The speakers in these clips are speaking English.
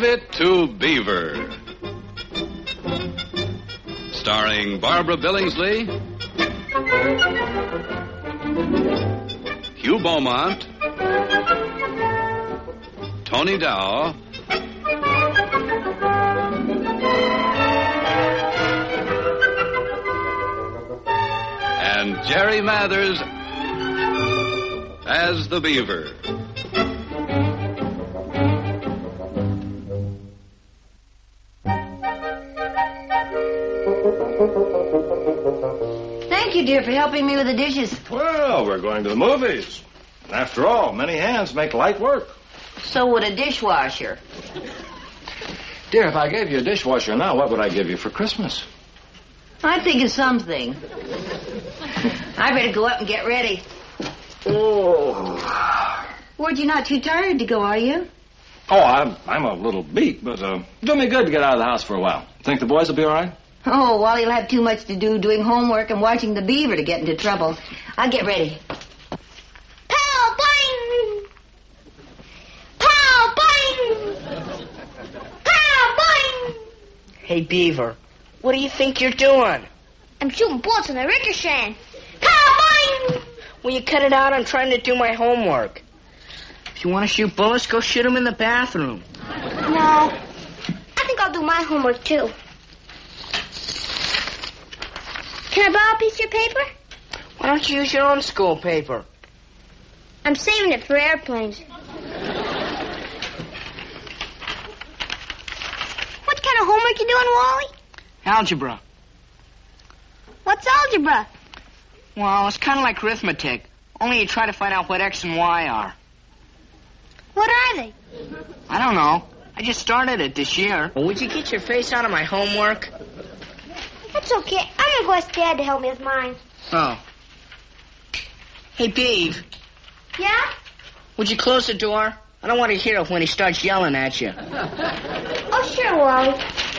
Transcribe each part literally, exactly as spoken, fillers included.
it to Beaver. Starring Barbara Billingsley, Hugh Beaumont, Tony Dow, and Jerry Mathers as the Beaver. Thank you, dear, for helping me with the dishes. Well, we're going to the movies. After all, many hands make light work. So would a dishwasher. Dear, if I gave you a dishwasher now, what would I give you for Christmas? I think of something. I better go up and get ready. Oh. Ward, you're not too tired to go, are you? Oh, I'm, I'm a little beat, but uh, do me good to get out of the house for a while. Think the boys will be all right? Oh, Wally'll have too much to do doing homework and watching the Beaver to get into trouble. I'll get ready. Pow, boing! Pow, boing! Pow, boing! Hey, Beaver, what do you think you're doing? I'm shooting bullets in a ricochet. Pow, boing! Will you cut it out? I'm trying to do my homework. If you want to shoot bullets, go shoot them in the bathroom. No. I think I'll do my homework, too. Can I borrow a piece of your paper? Why don't you use your own school paper? I'm saving it for airplanes. What kind of homework you doing, Wally? Algebra. What's algebra? Well, it's kind of like arithmetic, only you try to find out what X and Y are. What are they? I don't know. I just started it this year. Well, would you get your face out of my homework? That's okay. I'm going to go ask Dad to help me with mine. Oh. Hey, Beav. Yeah? Would you close the door? I don't want to hear it when he starts yelling at you. Oh, sure, Wally.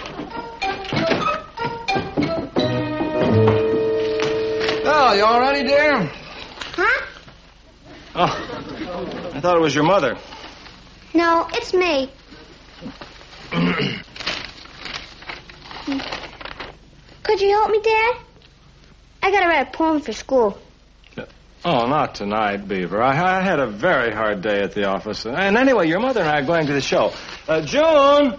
Oh, you all ready, dear? Huh? Oh, I thought it was your mother. No, it's me. Could you help me, Dad? I gotta write a poem for school. Oh, not tonight, Beaver. I, I had a very hard day at the office. And anyway, your mother and I are going to the show. Uh, June!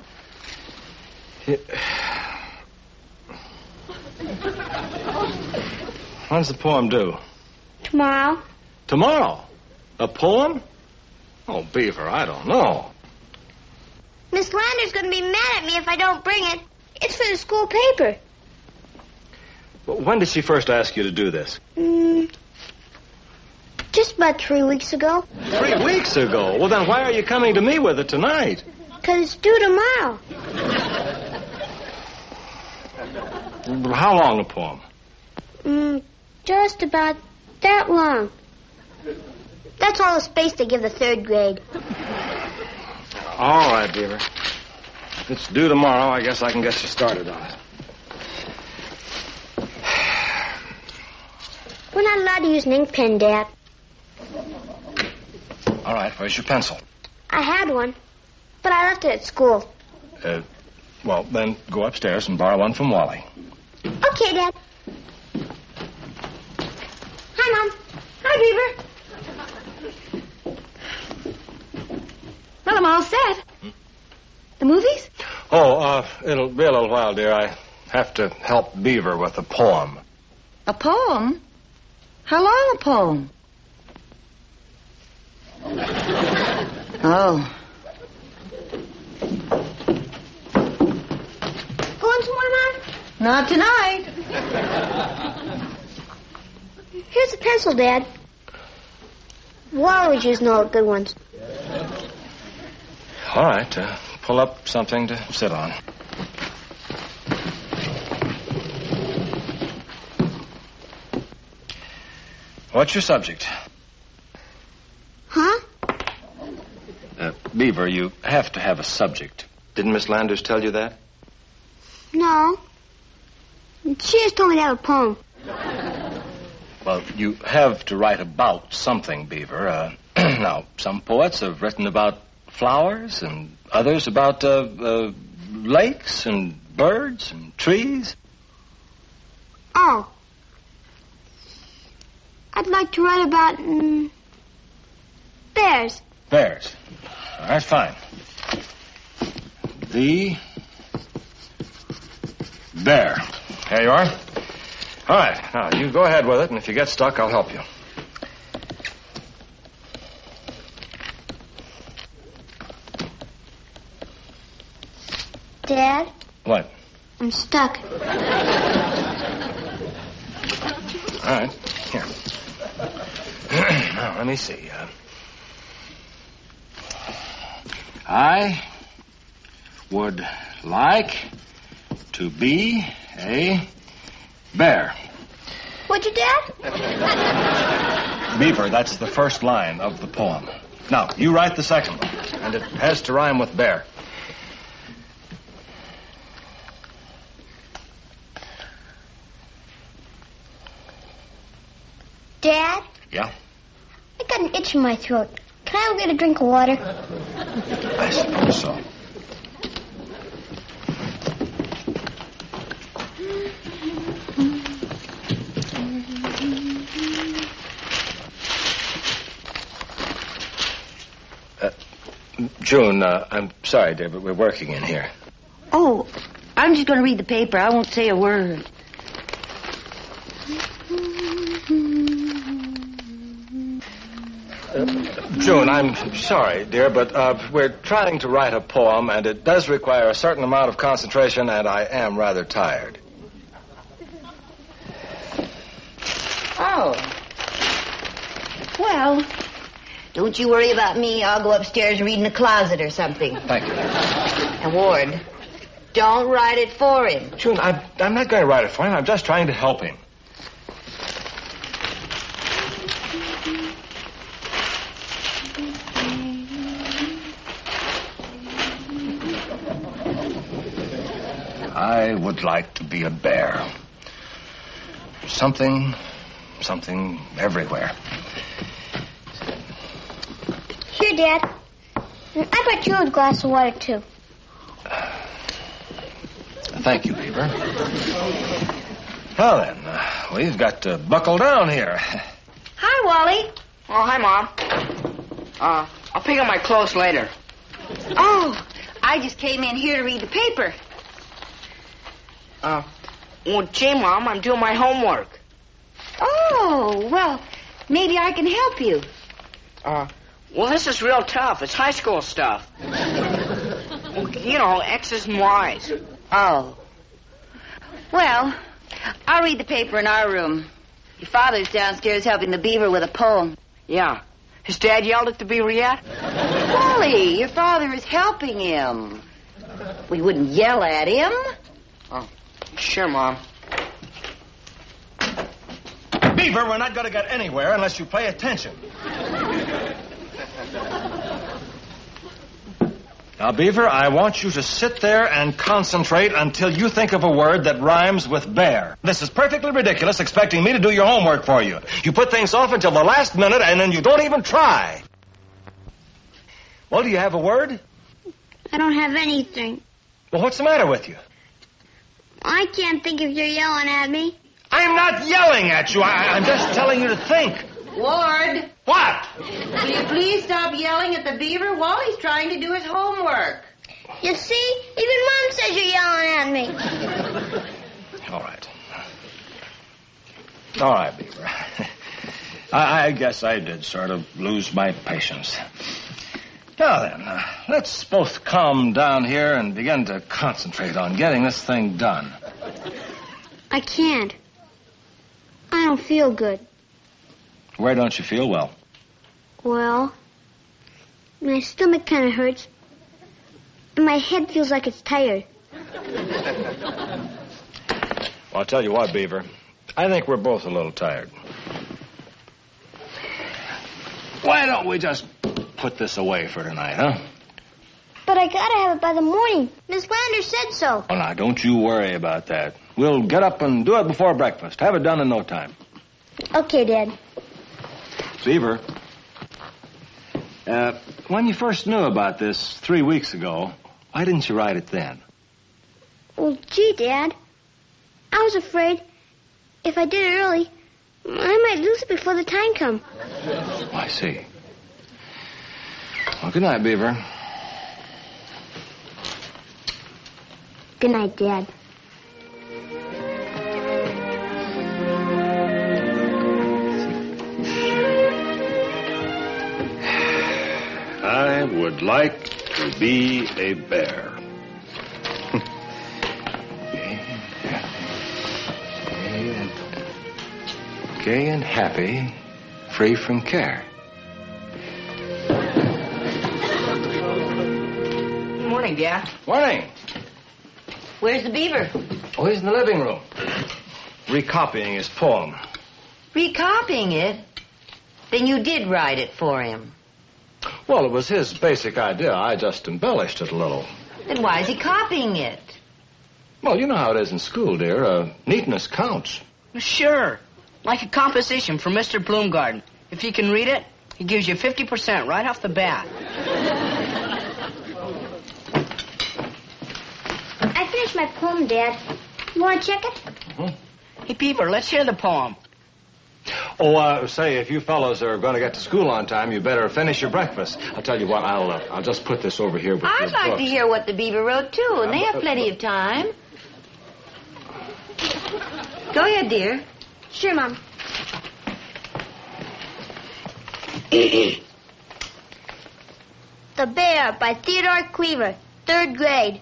When's the poem due? Tomorrow. Tomorrow? A poem? Oh, Beaver, I don't know. Miss Lander's gonna be mad at me if I don't bring it. It's for the school paper. Well, when did she first ask you to do this? Mm, just about three weeks ago. Three weeks ago? Well, then why are you coming to me with it tonight? Because it's due tomorrow. How long a poem? Mm, just about that long. That's all the space they give the third grade. All right, Beaver. If it's due tomorrow, I guess I can get you started on it. We're not allowed to use an ink pen, Dad. All right, where's your pencil? I had one, but I left it at school. Uh, well, then go upstairs and borrow one from Wally. Okay, Dad. Hi, Mom. Hi, Beaver. Well, I'm all set. Hmm? The movies? Oh, uh, it'll be a little while, dear. I have to help Beaver with a poem. A poem? How long a poem? Oh. Going somewhere, Mom? Not tonight. Here's a pencil, Dad. Wally was using all the good ones. All right, uh, pull up something to sit on. What's your subject? Huh? Uh, Beaver, you have to have a subject. Didn't Miss Landers tell you that? No. She just told me to have a poem. Well, you have to write about something, Beaver. Uh, now, some poets have written about flowers and others about uh, uh, lakes and birds and trees. Oh. I'd like to write about mm, bears. Bears. All right, fine. The bear. There you are. All right, now, you go ahead with it, and if you get stuck, I'll help you. Dad? What? I'm stuck. All right, here. Now, let me see. Uh, I would like to be a bear. Would you, Dad? Beaver, that's the first line of the poem. Now, you write the second one, and it has to rhyme with bear. Dad? Yeah? I got an itch in my throat. Can I go get a drink of water? I suppose so. Uh, June, uh, I'm sorry, dear, but we're working in here. Oh, I'm just going to read the paper. I won't say a word. Uh, June, I'm sorry, dear, but uh, we're trying to write a poem, and it does require a certain amount of concentration, and I am rather tired. Oh. Well, don't you worry about me. I'll go upstairs and read in the closet or something. Thank you. And Ward, don't write it for him. June, I'm, I'm not going to write it for him. I'm just trying to help him. I would like to be a bear. Something, something everywhere. Here, Dad. I brought you a glass of water, too. Thank you, Beaver. Well, then, uh, we've got to buckle down here. Hi, Wally. Oh, hi, Mom. Uh, I'll pick up my clothes later. Oh, I just came in here to read the paper. Uh, well, gee, Mom, I'm doing my homework. Oh, well, maybe I can help you. Uh, well, this is real tough. It's high school stuff. Well, you know, X's and Y's. Oh. Well, I'll read the paper in our room. Your father's downstairs helping the Beaver with a poem. Yeah. Has Dad yelled at the Beaver yet? Wally, your father is helping him. We wouldn't yell at him. Oh, sure, Mom. Beaver, we're not going to get anywhere unless you pay attention. Now, Beaver, I want you to sit there and concentrate until you think of a word that rhymes with bear. This is perfectly ridiculous, expecting me to do your homework for you. You put things off until the last minute, and then you don't even try. Well, do you have a word? I don't have anything. Well, what's the matter with you? I can't think if you're yelling at me. I'm not yelling at you. I, I'm just telling you to think. Ward, What? will you please stop yelling at the Beaver? Wally's trying to do his homework. You see? Even Mom says you're yelling at me. All right. All right, Beaver. I, I guess I did sort of lose my patience. Now then, uh, let's both calm down here and begin to concentrate on getting this thing done. I can't. I don't feel good. Where don't you feel well? Well, my stomach kind of hurts, and my head feels like it's tired. Well, I'll tell you what, Beaver. I think we're both a little tired. Why don't we just put this away for tonight, huh? But I gotta have it by the morning. Miss Lander said so. Oh, now, don't you worry about that. We'll get up and do it before breakfast. Have it done in no time. Okay, Dad. Beaver. Uh, when you first knew about this three weeks ago, why didn't you write it then? Well, gee, Dad. I was afraid if I did it early, I might lose it before the time come. Oh, I see. Well, good night, Beaver. Good night, Dad. I would like to be a bear. Gay and happy, free from care. Good morning, Dad. Morning. Where's the beaver? Oh, he's in the living room, recopying his poem. Recopying it? Then you did write it for him. Well, it was his basic idea. I just embellished it a little. Then why is he copying it? Well, you know how it is in school, dear. Uh, neatness counts. Sure. Like a composition from Mister Bloomgarden. If you can read it, he gives you fifty percent right off the bat. I finished my poem, Dad. You want to check it? Mm-hmm. Hey, Beaver, let's hear the poem. Oh, uh, say, if you fellows are going to get to school on time, you better finish your breakfast. I'll tell you what, I'll uh, I'll just put this over here with I'd your like books. to hear what the beaver wrote, too, and they Uh, have plenty of time. Go ahead, dear. Sure, Mom. The Bear by Theodore Cleaver, third grade.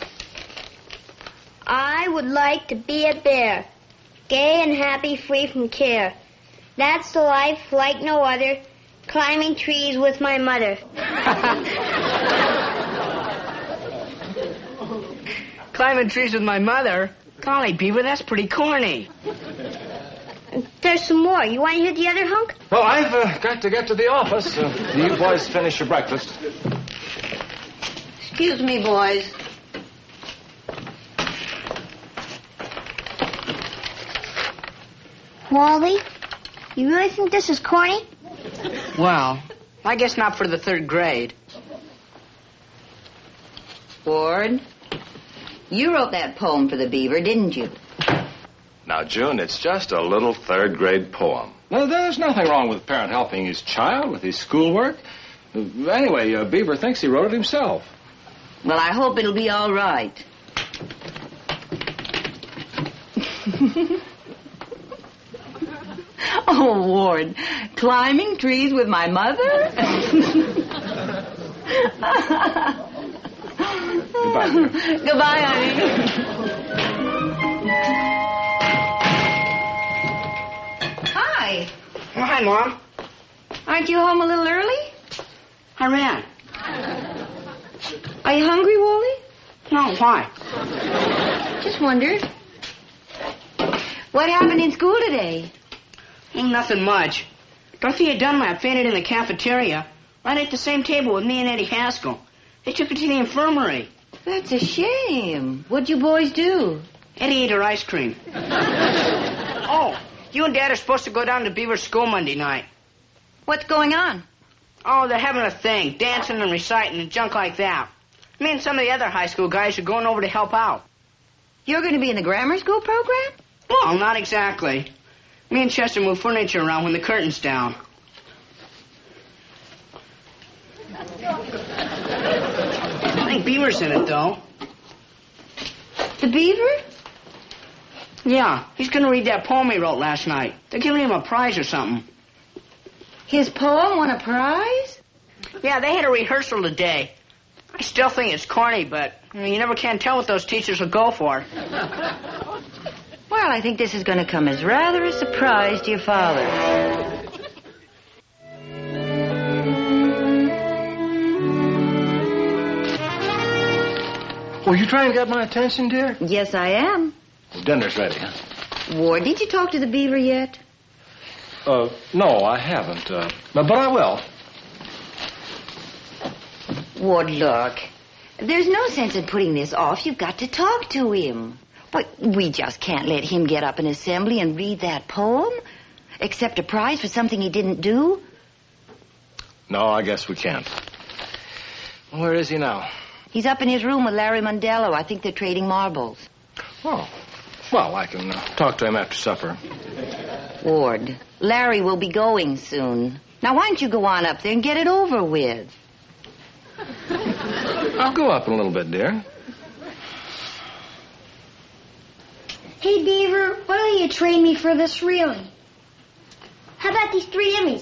I would like to be a bear, gay and happy, free from care. That's the life like no other, climbing trees with my mother. Climbing trees with my mother? Golly, Beaver, that's pretty corny. There's some more. You want to hear the other hunk? Well, I've uh, got to get to the office. Uh, you boys finish your breakfast. Excuse me, boys. Wally, you really think this is corny? Well, I guess not for the third grade. Ward, you wrote that poem for the beaver, didn't you? Now, June, it's just a little third-grade poem. Well, there's nothing wrong with a parent helping his child with his schoolwork. Uh, Anyway, uh, Beaver thinks he wrote it himself. Well, I hope it'll be all right. Oh, Ward, climbing trees with my mother? Goodbye, dear. Goodbye, honey. Hi. Oh, hi, Mom. Aren't you home a little early? I ran. Are you hungry, Wally? No, why? Just wondered. What happened in school today? Ain't nothing much. Dorothea Dunlap fainted in the cafeteria, right at the same table with me and Eddie Haskell. They took her to the infirmary. That's a shame. What'd you boys do? Eddie ate her ice cream. Oh, you and Dad are supposed to go down to Beaver School Monday night. What's going on? Oh, they're having a thing, dancing and reciting and junk like that. Me and some of the other high school guys are going over to help out. You're going to be in the grammar school program? Well, not exactly. Me and Chester move furniture around when the curtain's down. I think Beaver's in it, though. The beaver? Yeah, he's going to read that poem he wrote last night. They're giving him a prize or something. His poem won a prize? Yeah, they had a rehearsal today. I still think it's corny, but you know, you never can tell what those teachers will go for. Well, I think this is going to come as rather a surprise to your father. Were you trying to get my attention, dear? Yes, I am. Well, dinner's ready, huh? Ward, did you talk to the beaver yet? Uh, no, I haven't. Uh, but, but I will. Ward, look. There's no sense in putting this off. You've got to talk to him. But we just can't let him get up in assembly and read that poem. Accept a prize for something he didn't do. No, I guess we can't. Where is he now? He's up in his room with Larry Mondello. I think they're trading marbles. Oh. Well, I can uh, talk to him after supper. Ward, Larry will be going soon. Now, why don't you go on up there and get it over with? I'll go up in a little bit, dear. Hey, Beaver, why don't you trade me for this really? How about these three Emmys?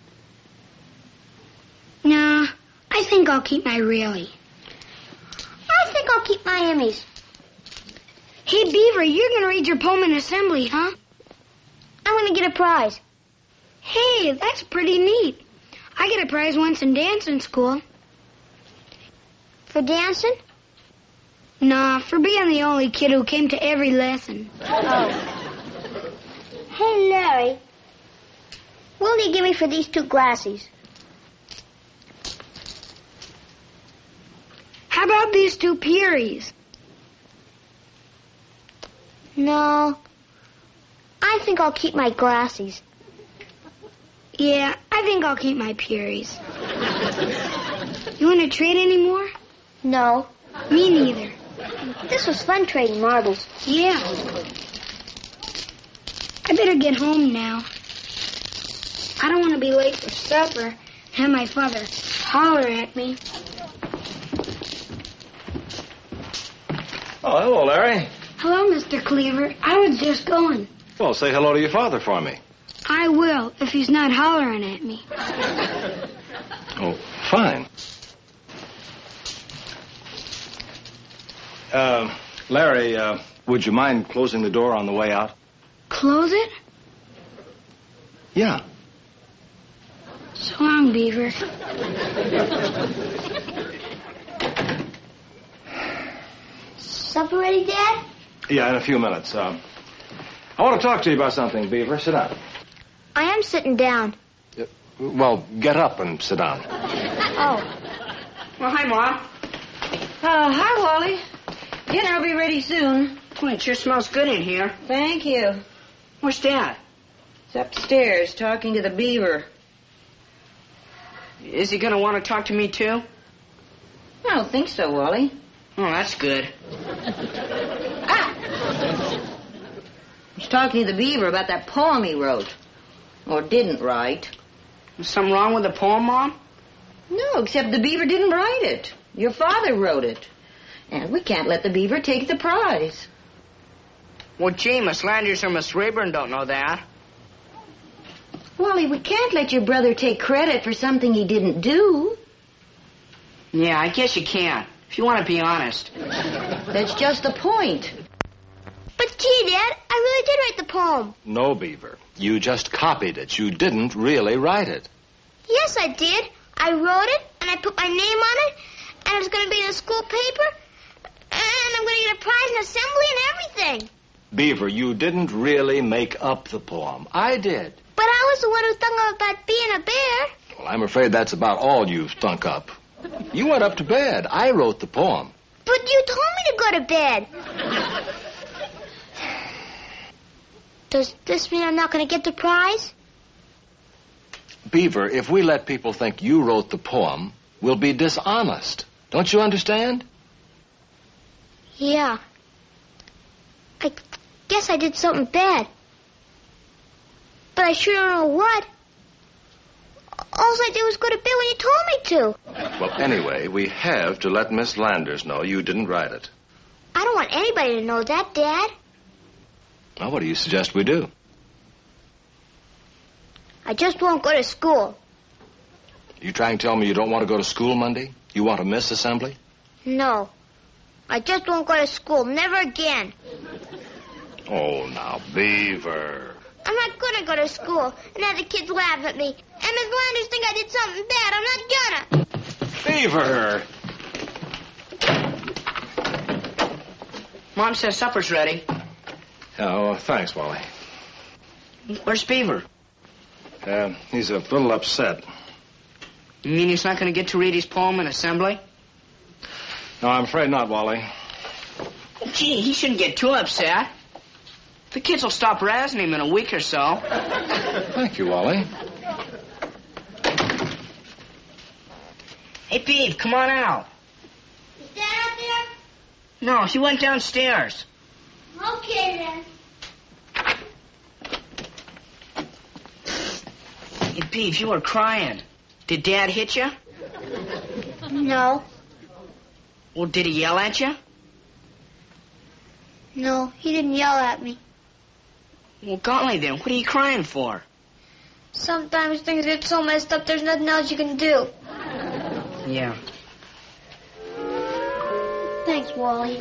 Nah, I think I'll keep my really. I think I'll keep my Emmys. Hey, Beaver, you're going to read your poem in assembly, huh? I'm going to get a prize. Hey, that's pretty neat. I get a prize once in dancing school. For dancing? Nah, for being the only kid who came to every lesson. Oh. Hey, Larry. What will you give me for these two glasses? How about these two Pearies? No. I think I'll keep my glasses. Yeah, I think I'll keep my Pearies. You want to trade anymore? No. Me neither. This was fun trading marbles. Yeah. I better get home now. I don't want to be late for supper and have my father holler at me. Oh, hello, Larry. Hello, Mister Cleaver. I was just going. Well, say hello to your father for me. I will, if he's not hollering at me. Oh, fine. Uh, Larry, uh, would you mind closing the door on the way out? Close it? Yeah. So long, Beaver. Supper ready, Dad? Yeah, in a few minutes. Uh, I want to talk to you about something, Beaver. Sit down. I am sitting down. Uh, well, get up and sit down. Oh. Well, hi, Mom. Oh, hi, Wally. Dinner will be ready soon. Boy, it sure smells good in here. Thank you. Where's Dad? He's upstairs talking to the Beaver. Is he going to want to talk to me, too? I don't think so, Wally. Oh, that's good. Ah! He's talking to the Beaver about that poem he wrote. Or didn't write. Is something wrong with the poem, Mom? No, except the Beaver didn't write it. Your father wrote it. And we can't let the Beaver take the prize. Well, gee, Miss Landers or Miss Rayburn don't know that. Wally, we can't let your brother take credit for something he didn't do. Yeah, I guess you can, if you want to be honest. That's just the point. But gee, Dad, I really did write the poem. No, Beaver. You just copied it. You didn't really write it. Yes, I did. I wrote it, and I put my name on it, and it's going to be in the school paper, and I'm going to get a prize in assembly and everything. Beaver, you didn't really make up the poem. I did. But I was the one who thought up about being a bear. Well, I'm afraid that's about all you've thunk up. You went up to bed. I wrote the poem. But you told me to go to bed. Does this mean I'm not going to get the prize? Beaver, if we let people think you wrote the poem, we'll be dishonest. Don't you understand? Yeah. I guess I did something bad. But I sure don't know what. All I did was go to bed when you told me to. Well, anyway, we have to let Miss Landers know you didn't write it. I don't want anybody to know that, Dad. Well, what do you suggest we do? I just won't go to school. You trying to tell me you don't want to go to school Monday? You want to miss assembly? No. I just won't go to school. Never again. Oh, now, Beaver. I'm not going to go to school and have the kids laugh at me. And Miss Landers think I did something bad. I'm not gonna. Beaver! Mom says supper's ready. Oh, thanks, Wally. Where's Beaver? Uh, he's a little upset. You mean he's not going to get to read his poem in assembly? No, I'm afraid not, Wally. Gee, he shouldn't get too upset. The kids will stop razzing him in a week or so. Thank you, Wally. Hey, Beav, come on out. Is Dad out there? No, he went downstairs. Okay, then. Hey, Beav, you were crying. Did Dad hit you? No. Well, did he yell at you? No, he didn't yell at me. Well, golly, then, what are you crying for? Sometimes things get so messed up there's nothing else you can do. Yeah. Thanks, Wally.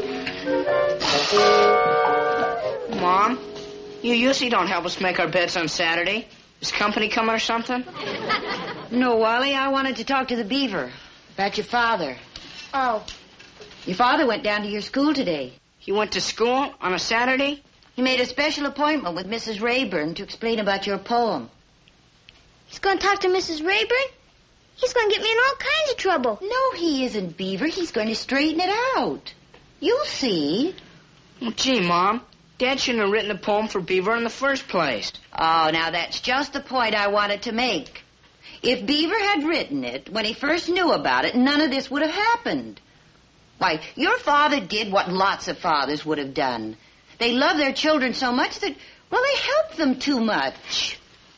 Mom, you usually don't help us make our beds on Saturday. Is company coming or something? No, Wally, I wanted to talk to the beaver about your father. Oh. Your father went down to your school today. He went to school on a Saturday? He made a special appointment with Missus Rayburn to explain about your poem. He's going to talk to Missus Rayburn? He's going to get me in all kinds of trouble. No, he isn't, Beaver. He's going to straighten it out. You'll see. Well, gee, Mom, Dad shouldn't have written a poem for Beaver in the first place. Oh, now that's just the point I wanted to make. If Beaver had written it when he first knew about it, none of this would have happened. Why, your father did what lots of fathers would have done. They love their children so much that, well, they help them too much.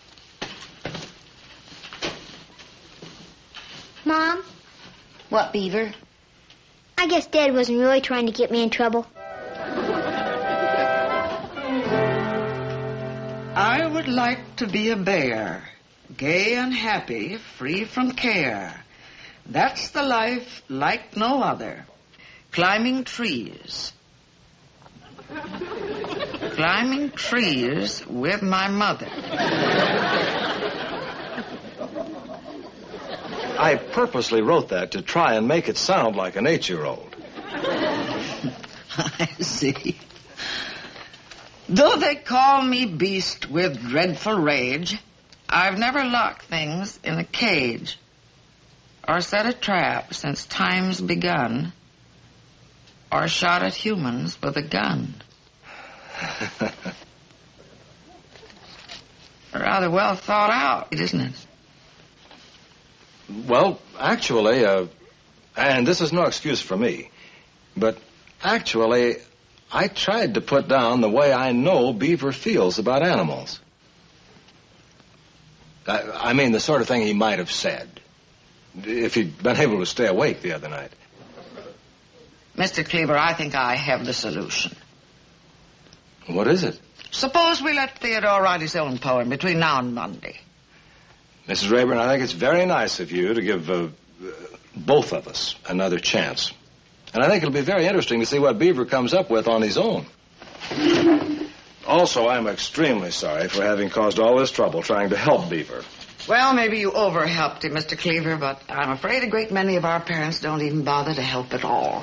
Mom? What, Beaver? I guess Dad wasn't really trying to get me in trouble. I would like to be a bear, gay and happy, free from care. That's the life like no other. Climbing trees. Climbing trees with my mother. I purposely wrote that to try and make it sound like an eight-year-old. I see. Though they call me beast with dreadful rage, I've never locked things in a cage or set a trap since time's begun or shot at humans with a gun. Rather well thought out, isn't it? Well, actually, uh, and this is no excuse for me, but actually, I tried to put down the way I know Beaver feels about animals. I, I mean, the sort of thing he might have said if he'd been able to stay awake the other night. Mister Cleaver, I think I have the solution. What is it? Suppose we let Theodore write his own poem between now and Monday. Missus Rayburn, I think it's very nice of you to give uh, both of us another chance. And I think it'll be very interesting to see what Beaver comes up with on his own. Also, I'm extremely sorry for having caused all this trouble trying to help Beaver. Well, maybe you overhelped him, Mister Cleaver, but I'm afraid a great many of our parents don't even bother to help at all.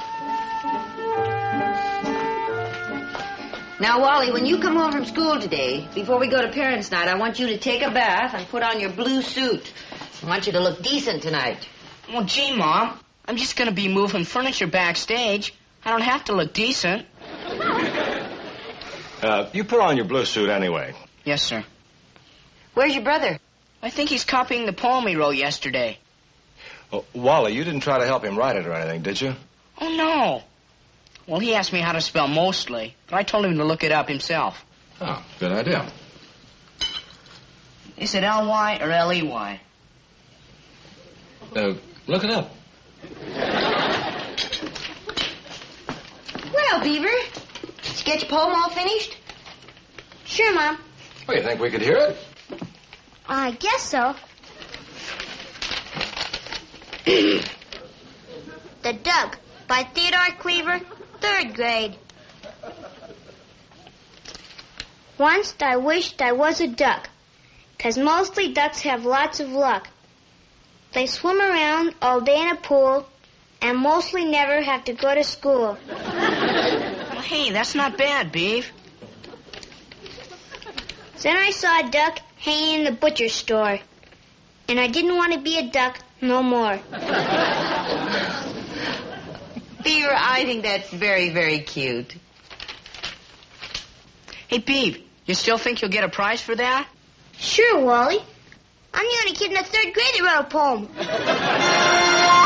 Now, Wally, when you come home from school today, before we go to parents' night, I want you to take a bath and put on your blue suit. I want you to look decent tonight. Well, gee, Mom, I'm just going to be moving furniture backstage. I don't have to look decent. Uh, you put on your blue suit anyway. Yes, sir. Where's your brother? I think he's copying the poem he wrote yesterday. Oh, Wally, you didn't try to help him write it or anything, did you? Oh, no. Well, he asked me how to spell mostly, but I told him to look it up himself. Oh, good idea. Is it L Y or L E Y? Uh, look it up. Well, Beaver, did you get your poem all finished? Sure, Mom. Well, you think we could hear it? I guess so. The Duck by Theodore Cleaver, third grade. Once I wished I was a duck, 'cause mostly ducks have lots of luck. They swim around all day in a pool and mostly never have to go to school. Well, hey, that's not bad, Beav. Then I saw a duck hanging in the butcher's store, and I didn't want to be a duck no more. Beaver, I think that's very, very cute. Hey, Beav, you still think you'll get a prize for that? Sure, Wally. I'm the only kid in the third grade that wrote a poem.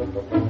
Thank you.